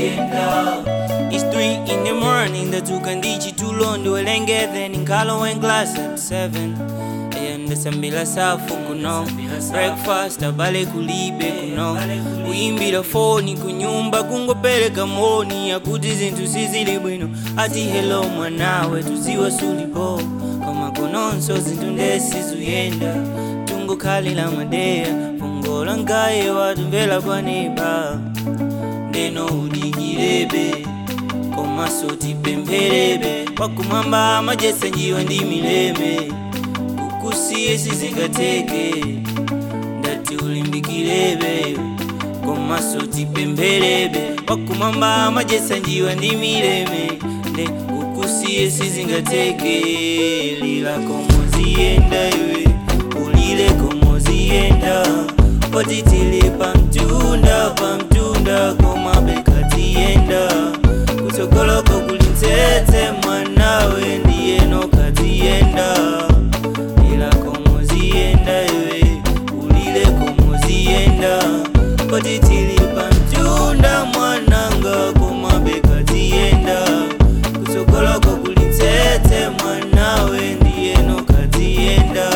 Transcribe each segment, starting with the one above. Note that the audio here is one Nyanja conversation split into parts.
It's 3 in the morning, ndatuka ndichitulo ndiwelengeze ninkalo class at 7 ndasambila safu kuno breakfast abale kulibe kuno kuimbira foni kunyumba kungopeleka moni akuti zinthu sizili bwino ati hello mwanawe tuziwa sulipo koma kononso zinthu ndesizuyenda tungokhalira madeya fungola ngaye watumvera kwaneba ndeno udikirebe koma soti pempherebe wakumwamba amajesa njiwa ndi mileme kukusiye sizingateke ndati ulimbikirebe koma soti pempherebe wakumwamba amajesa njiwa ndi mileme ne kukusiye sizingateke lila komoziyenda iwe ulile komoziyenda potitile pamtunda koma bekatiyenda kutokoloko kulintete mwanawe ndiyeno katiyenda ila komoziyenda iwe ulile komoziyenda potitile pamtunda mwananga koma bekatiyenda kutokoloko kulintete mwanawe ndiyeno katiyenda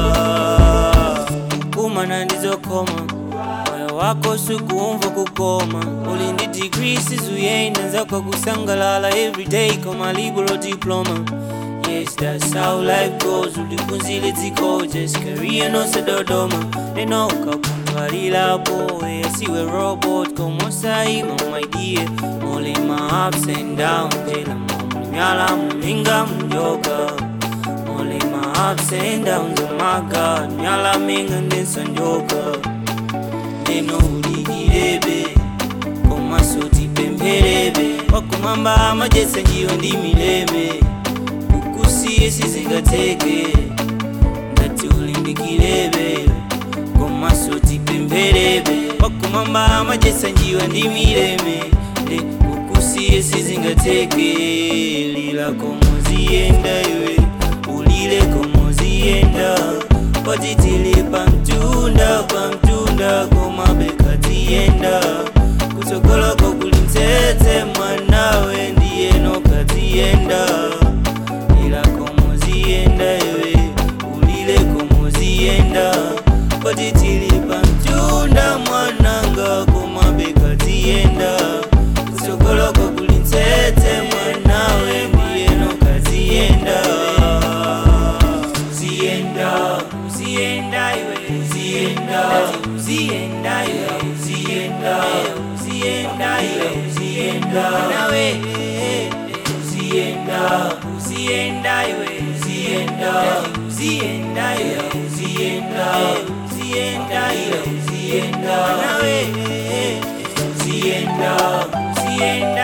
kumana ndizokoma wako sukuumva kukoma ulindi degree sizuyenda nzakwa kusangalala everyday koma liberal diploma. Yes, that's how life goes. Ulikunzile ziko just career no se dodoma enoka kumvalila boy asiwe robot como saima my dear only my ups and downs jela mnyala mminga mjoka only my ups and downs oh my god mnyala minga ndensonjoka ndeno ulikirebe koma soti pempherebe wakumwamba amajesa njiwa ndi mileme kukusiye sizingateke ndati ulimbikirebe koma soti pempherebe wakumwamba amajesa njiwa ndi mileme kukusiye sizingateke lila komoziyenda iwe ulile komoziyenda potitile pamtunda koma bekatiyenda kutokoloko kulintete mwanawe ndiyeno katiyenda ila komoziyenda iwe ulile komoziyenda potitile pamtunda mwananga koma bekatiyenda kutokoloko kulintete mwanawe ndiyeno katiyenda Uzienda iwe uzienda iwe uzienda nawe uzienda iwe uzienda nawe uzienda